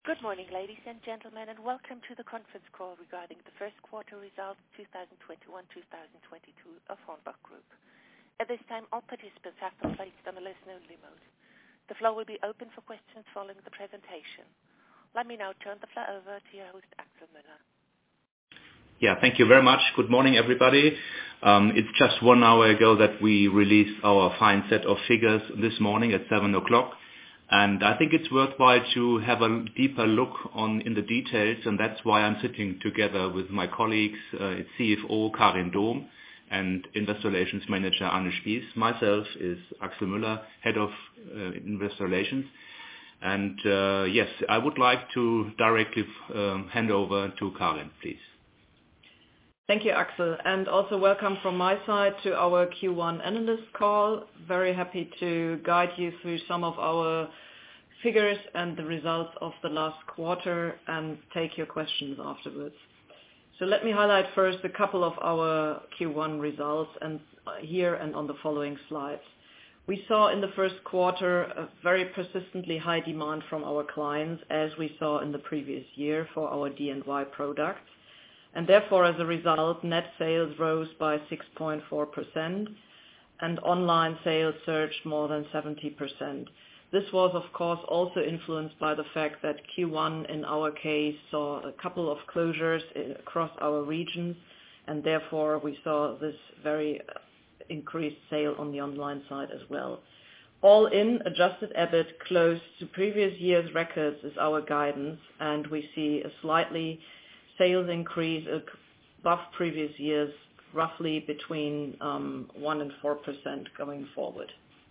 Good morning, ladies and gentlemen, and welcome to the conference call regarding the first quarter results 2021-2022 of HORNBACH Group. At this time, all participants have been placed on a listen-only mode. The floor will be open for questions following the presentation. Let me now turn the floor over to your host, Axel Müller. Yeah, thank you very much. Good morning, everybody. It's just 1 hour ago that we released our fine set of figures this morning at 7 o'clock. And I think it's worthwhile to have a deeper look in the details, and that's why I'm sitting together with my colleagues, CFO Karin Dohm and Investor Relations Manager Anne Spies. Myself is Axel Müller, Head of Investor Relations. And yes, I would like to directly hand over to Karin, please. Thank you, Axel, and also welcome from my side to our Q1 analyst call. Very happy to guide you through some of our figures and the results of the last quarter and take your questions afterwards. So let me highlight first a couple of our Q1 results and here and on the following slides. We saw in the first quarter a very persistently high demand from our clients, as we saw in the previous year for our D&Y products. And therefore, as a result, net sales rose by 6.4% and online sales surged more than 70%. This was, of course, also influenced by the fact that Q1 in our case saw a couple of closures across our regions, and therefore we saw this very increased sale on the online side as well. All in, adjusted EBIT close to previous year's records is our guidance, and we see a slightly sales increase above previous years, roughly between 1 and 4% going forward.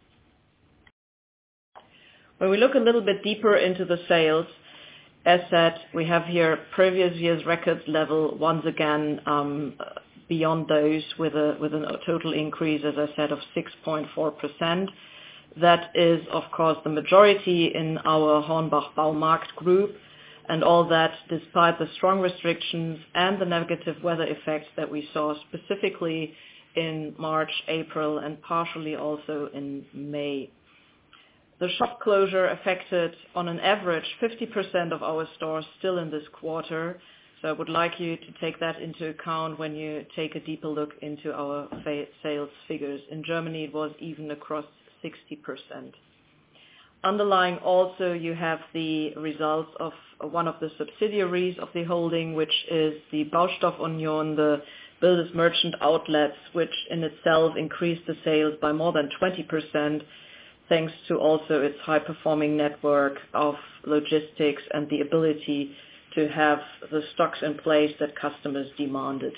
When we look a little bit deeper into the sales, as said, we have here previous year's records level once again beyond those with a total increase, as I said, of 6.4%. That is, of course, the majority in our HORNBACH Baumarkt Group, and all that despite the strong restrictions and the negative weather effects that we saw specifically in March, April, and partially also in May. The shop closure affected on an average 50% of our stores still in this quarter, so I would like you to take that into account when you take a deeper look into our sales figures. In Germany, it was even across 60%. Underlying also, you have the results of one of the subsidiaries of the holding, which is the Baustoff Union, the builders merchant outlets, which in itself increased the sales by more than 20%, thanks to also its high-performing network of logistics and the ability to have the stocks in place that customers demanded.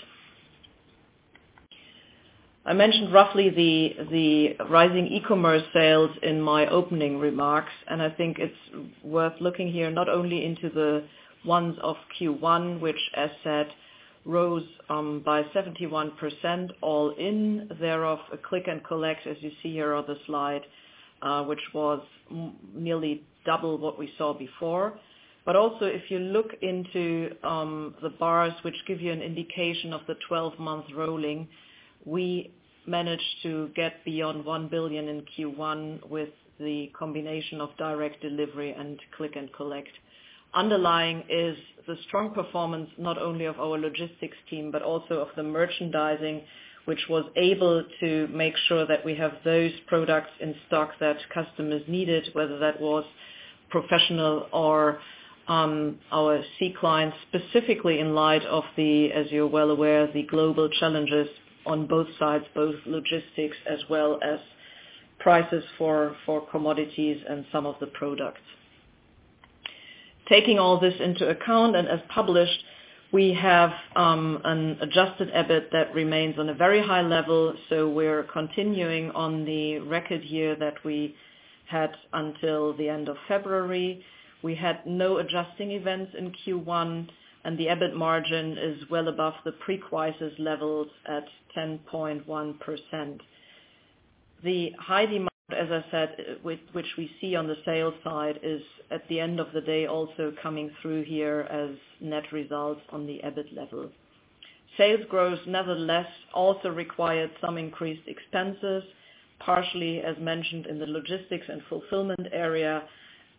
I mentioned roughly the rising e-commerce sales in my opening remarks, and I think it's worth looking here not only into the ones of Q1, which, as said, rose by 71% all in, thereof a click and collect, as you see here on the slide, which was nearly double what we saw before. But also, if you look into the bars, which give you an indication of the 12-month rolling, we managed to get beyond 1 billion in Q1 with the combination of direct delivery and click and collect. Underlying is the strong performance not only of our logistics team, but also of the merchandising, which was able to make sure that we have those products in stock that customers needed, whether that was professional or our C clients, specifically in light of the, as you're well aware, the global challenges on both sides, both logistics as well as prices for commodities and some of the products. Taking all this into account and as published, we have an adjusted EBIT that remains on a very high level, so we're continuing on the record year that we had until the end of February. We had no adjusting events in Q1, and the EBIT margin is well above the pre-crisis levels at 10.1%. The high demand, as I said, which we see on the sales side, is at the end of the day also coming through here as net results on the EBIT level. Sales growth, nevertheless, also required some increased expenses, partially, as mentioned, in the logistics and fulfillment area,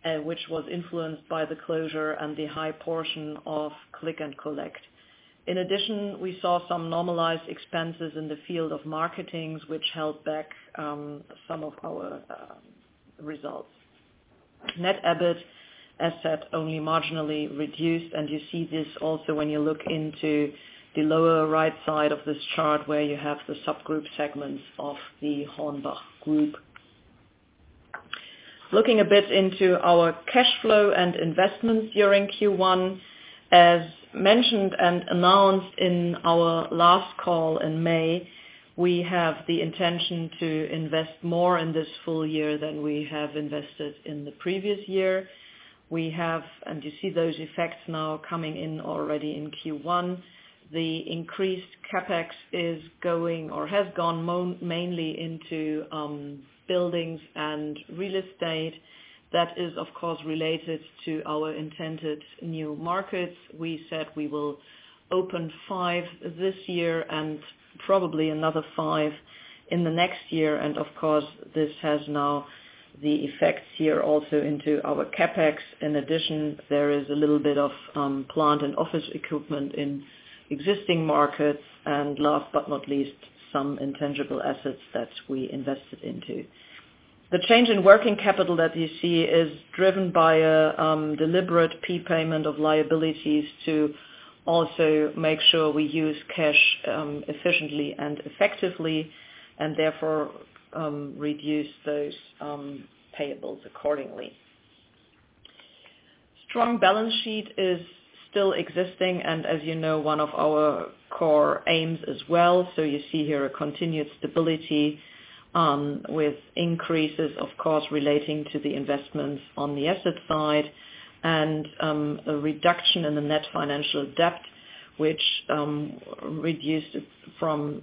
which was influenced by the closure and the high portion of click and collect. In addition, we saw some normalized expenses in the field of marketing, which held back some of our results. Net EBIT, as said, only marginally reduced, and you see this also when you look into the lower right side of this chart where you have the subgroup segments of the Hornbach Group. Looking a bit into our cash flow and investments during Q1, as mentioned and announced in our last call in May, we have the intention to invest more in this full year than we have invested in the previous year. We have, and you see those effects now coming in already in Q1, the increased CapEx is going or has gone mainly into buildings and real estate. That is, of course, related to our intended new markets. We said we will open 5 this year and probably another 5 in the next year. And of course, this has now the effects here also into our CapEx. In addition, there is a little bit of plant and office equipment in existing markets. And last but not least, some intangible assets that we invested into. The change in working capital that you see is driven by a deliberate prepayment of liabilities to also make sure we use cash efficiently and effectively, and therefore reduce those payables accordingly. Strong balance sheet is still existing, and as you know, one of our core aims as well. So you see here a continued stability with increases, of course, relating to the investments on the asset side, and a reduction in the net financial debt, which reduced from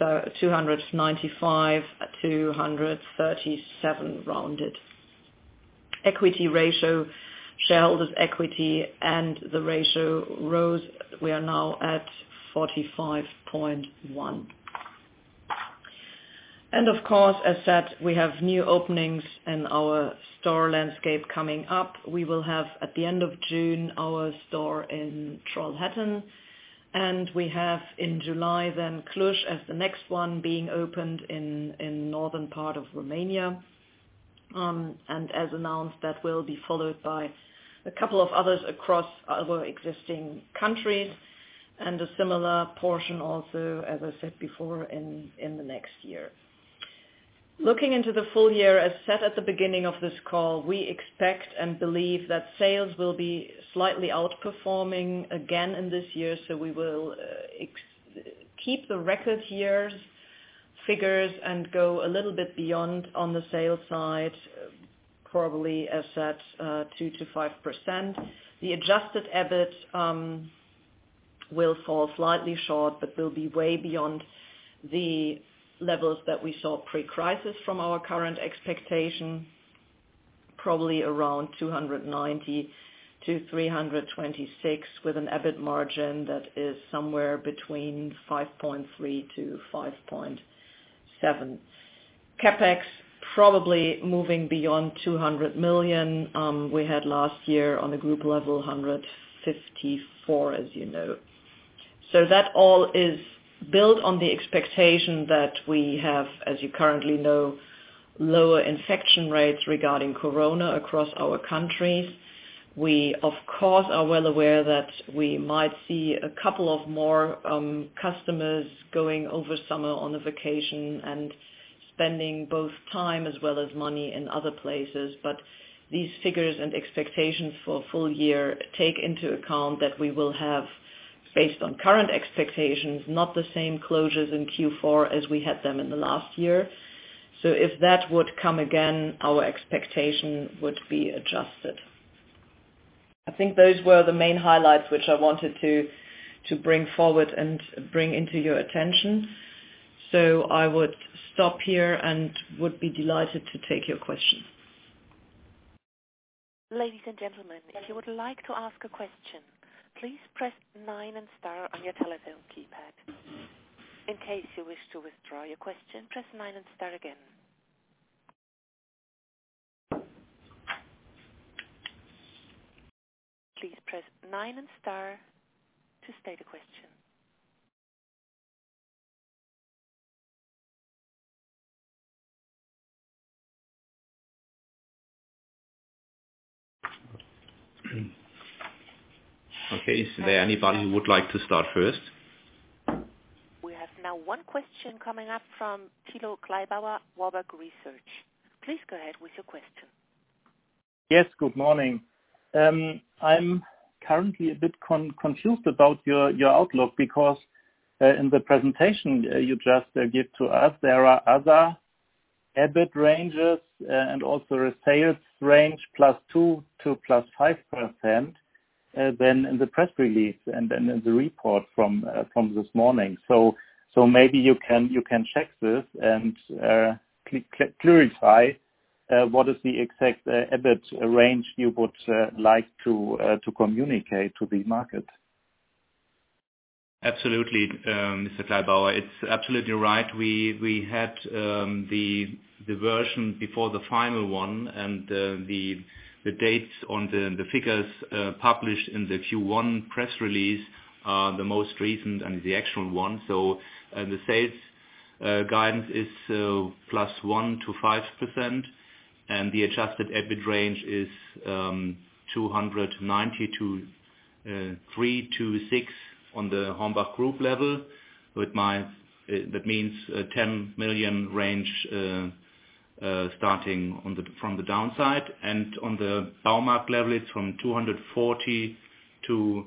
295 to 137 rounded. Equity ratio, shareholders' equity, and the ratio rose. We are now at 45.1. And of course, as said, we have new openings in our store landscape coming up. We will have, at the end of June, our store in Trollhättan. And we have in July then Cluj as the next one being opened in northern part of Romania. And as announced, that will be followed by a couple of others across our existing countries. And a similar portion also, as I said before, in the next year. Looking into the full year, as said at the beginning of this call, we expect and believe that sales will be slightly outperforming again in this year. So we will keep the record year's figures and go a little bit beyond on the sales side, probably as said 2 to 5%. The adjusted EBIT will fall slightly short, but will be way beyond the levels that we saw pre-crisis from our current expectation, probably around 290 to 326, with an EBIT margin that is somewhere between 5.3 to 5.7. CapEx probably moving beyond 200 million. We had last year on the group level 154, as you know. So that all is built on the expectation that we have, as you currently know, lower infection rates regarding corona across our countries. We, of course, are well aware that we might see a couple of more customers going over summer on a vacation and spending both time as well as money in other places. But these figures and expectations for full year take into account that we will have, based on current expectations, not the same closures in Q4 as we had them in the last year. So if that would come again, our expectation would be adjusted. I think those were the main highlights which I wanted to bring forward and bring into your attention. So I would stop here and would be delighted to take your questions. Ladies and gentlemen, if you would like to ask a question, please press 9 and star on your telephone keypad. In case you wish to withdraw your question, press 9 and star again. please press 9 and star to state a question. Okay, is there anybody who would like to start first? We have now one question coming up from Thilo Kleibauer, Warburg Research. Please go ahead with your question. Yes, good morning. I'm currently a bit confused about your outlook because in the presentation you just give to us, there are other EBIT ranges and also a sales range +2% to +5% than in the press release and then in the report from this morning. So maybe you can check this and clarify what is the exact EBIT range you would like to communicate to the market. Absolutely, Mr. Kleibauer. It's absolutely right. We had the version before the final one, and the dates on the figures published in the Q1 press release are the most recent and the actual one. So the sales guidance is +1% to 5%, and the adjusted EBIT range is 290 to 326 on the Hornbach Group level. That means a 10 million range starting from the downside, and on the Baumarkt level it's from 240 to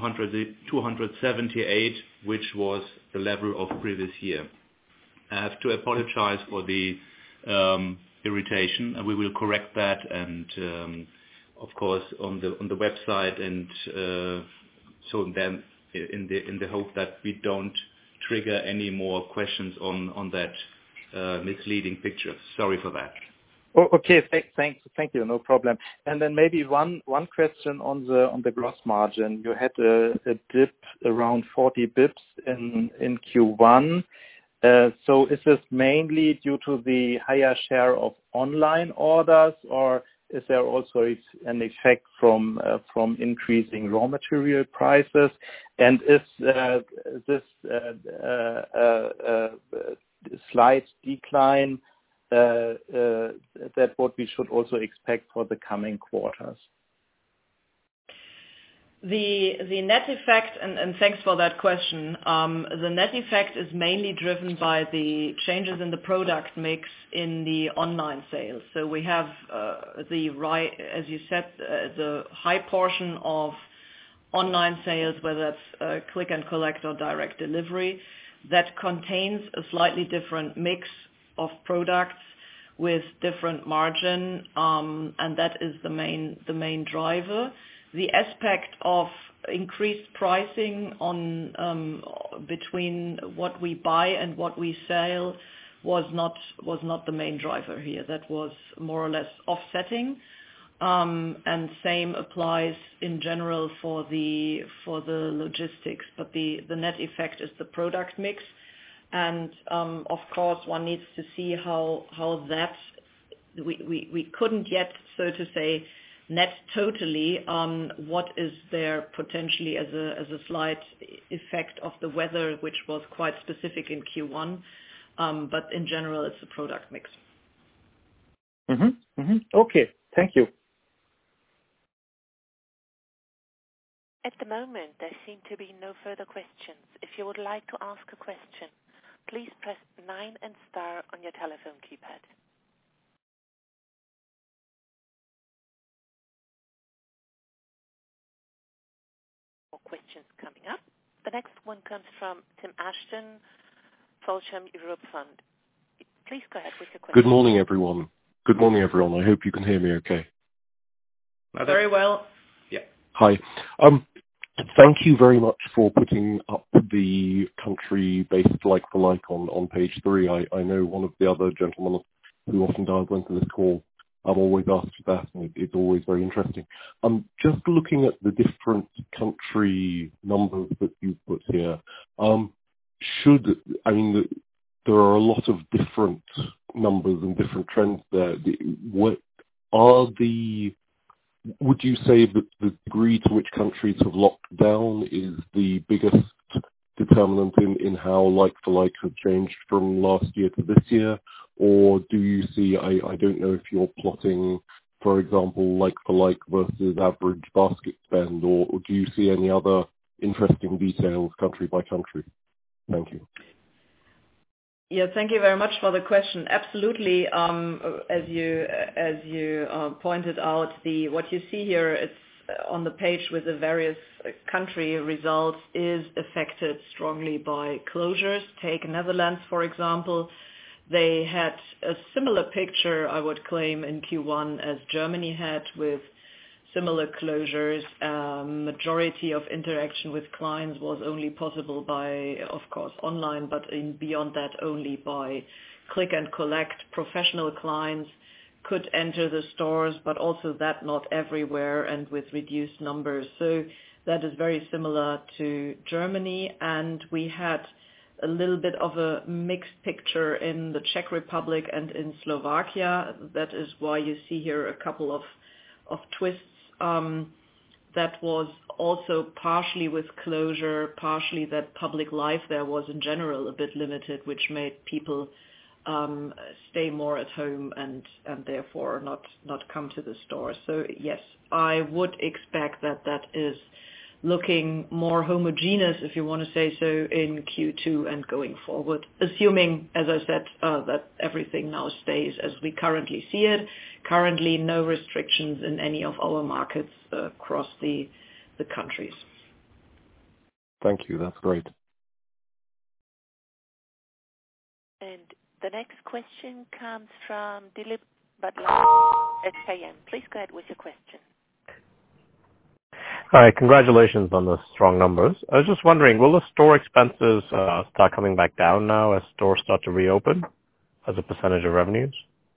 278, which was the level of previous year. I have to apologize for the irritation, and we will correct that, and of course on the website, and so then in the hope that we don't trigger any more questions on that misleading picture. Sorry for that. Oh, okay, thank you, no problem. And then maybe one question on the gross margin. You had a dip around 40 bips in Q1. So is this mainly due to the higher share of online orders, or is there also an effect from increasing raw material prices? And is this slight decline that what we should also expect for the coming quarters? The net effect, and thanks for that question, the net effect is mainly driven by the changes in the product mix in the online sales. So we have as you said, the high portion of online sales, whether that's click and collect or direct delivery, that contains a slightly different mix of products with different margin, and that is the main driver. The aspect of increased pricing on between what we buy and what we sell was not the main driver here. That was more or less offsetting, and same applies in general for the logistics. But the net effect is the product mix, and of course one needs to see how that we couldn't yet, so to say, net totally what is there potentially as a slight effect of the weather, which was quite specific in Q1, but in general it's a product mix. Okay, thank you. At the moment there seem to be no further questions. If you would like to ask a question, please press 9 and star on your telephone keypad. Questions coming up. The next one comes from Tim Ashton, Folsham Europe Fund. Please go ahead with your question. Good morning, everyone. I hope you can hear me okay. Very well. Yeah. Hi. Thank you very much for putting up the country-based like-for-like on page 3. I know one of the other gentlemen who often dials into this call, I've always asked for that, and it's always very interesting. Just looking at the different country numbers that you put here, there are a lot of different numbers and different trends there. What are the would you say that the degree to which countries have locked down is the biggest determinant in how like-for-like have changed from last year to this year? Or do you see, I don't know if you're plotting, for example, like-for-like versus average basket spend, or do you see any other interesting details country by country? Thank you. Yeah, thank you very much for the question. Absolutely. As you pointed out, what you see here, it's on the page with the various country results, is affected strongly by closures. Take Netherlands, for example. They had a similar picture, I would claim, in Q1 as Germany had, with similar closures. Majority of interaction with clients was only possible by, of course, online, but beyond that, only by click and collect. Professional clients could enter the stores, but also that not everywhere and with reduced numbers. So that is very similar to Germany. And we had a little bit of a mixed picture in the Czech Republic and in Slovakia. That is why you see here a couple of twists. That was also partially with closure, partially that public life there was in general a bit limited, which made people stay more at home and therefore not come to the store. So yes, I would expect that is looking more homogeneous, if you want to say so, in Q2 and going forward, assuming, as I said, that everything now stays as we currently see it. Currently, no restrictions in any of our markets across the countries. Thank you. That's great. And the next question comes from Dilip Badla at KM. Please go ahead with your question. Hi, congratulations on the strong numbers. I was just wondering, will the store expenses start coming back down now as stores start to reopen as a percentage of revenues?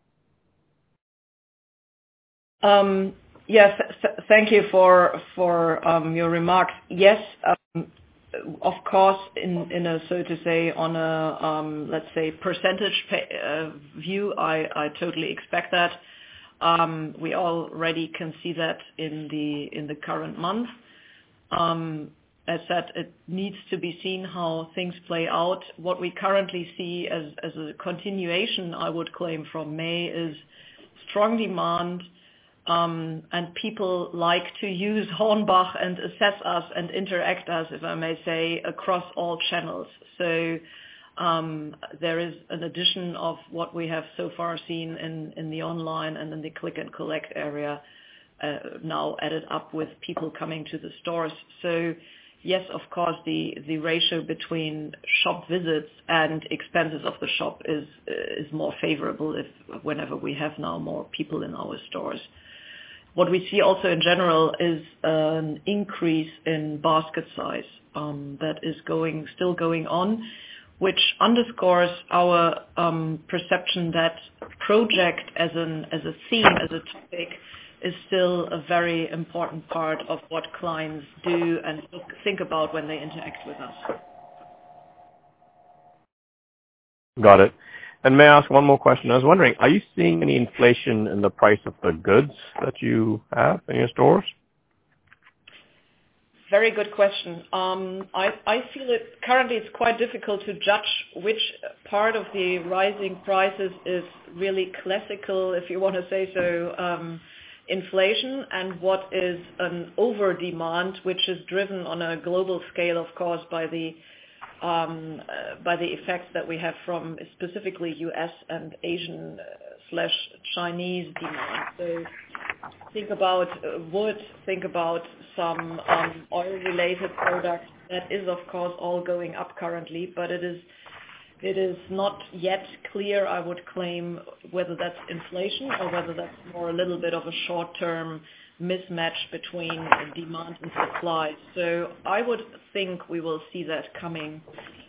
Yes, thank you for your remarks. Yes, of course, in a, so to say, on a let's say percentage view, I totally expect that. We already can see that in the current month. As said, it needs to be seen how things play out. What we currently see as a continuation, I would claim, from May is strong demand, and people like to use Hornbach and assess us and interact us, if I may say, across all channels. So there is an addition of what we have so far seen in the online and in the click and collect area now added up with people coming to the stores. So yes, of course, the ratio between shop visits and expenses of the shop is more favorable whenever we have now more people in our stores. What we see also in general is an increase in basket size that is still going on, which underscores our perception that project as a theme, as a topic, is still a very important part of what clients do and think about when they interact with us. Got it. And may I ask one more question? I was wondering, are you seeing any inflation in the price of the goods that you have in your stores? Very good question. I feel currently it's quite difficult to judge which part of the rising prices is really classical, if you want to say so, inflation, and what is an over demand, which is driven on a global scale, of course, by the effects that we have from specifically US and Asian / Chinese demand. So think about wood, think about some oil-related products. That is, of course, all going up currently, but it is not yet clear, I would claim, whether that's inflation or whether that's more a little bit of a short-term mismatch between demand and supply. So I would think we will see that coming.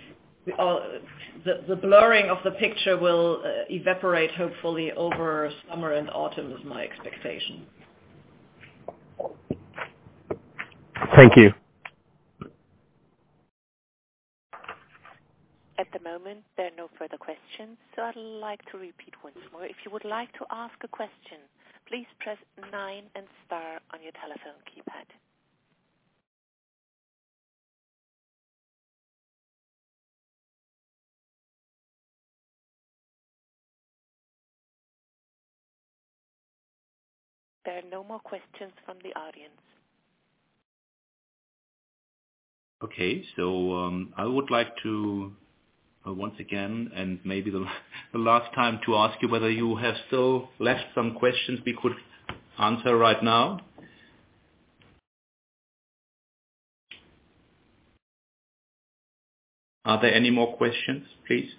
The blurring of the picture will evaporate, hopefully, over summer and autumn is my expectation. Thank you. At the moment, there are no further questions, so I'd like to repeat once more. If you would like to ask a question, please press 9 and star on your telephone keypad. There are no more questions from the audience. Okay, so I would like to once again, and maybe the last time, to ask you whether you have still left some questions we could answer right now. Are there any more questions, please?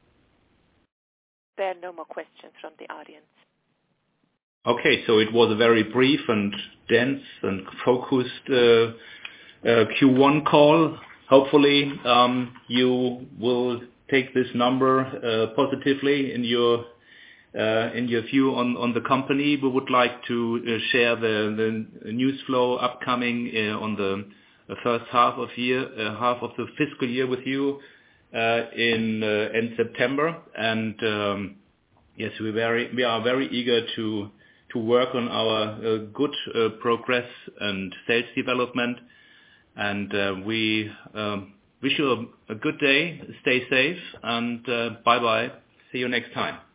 There are no more questions from the audience. Okay, so it was a very brief and dense and focused Q1 call. Hopefully, you will take this number positively in your view on the company. We would like to share the news flow upcoming on the first half of the fiscal year with you in September. And yes, we are very eager to work on our good progress and sales development. And we wish you a good day, stay safe, and bye-bye. See you next time.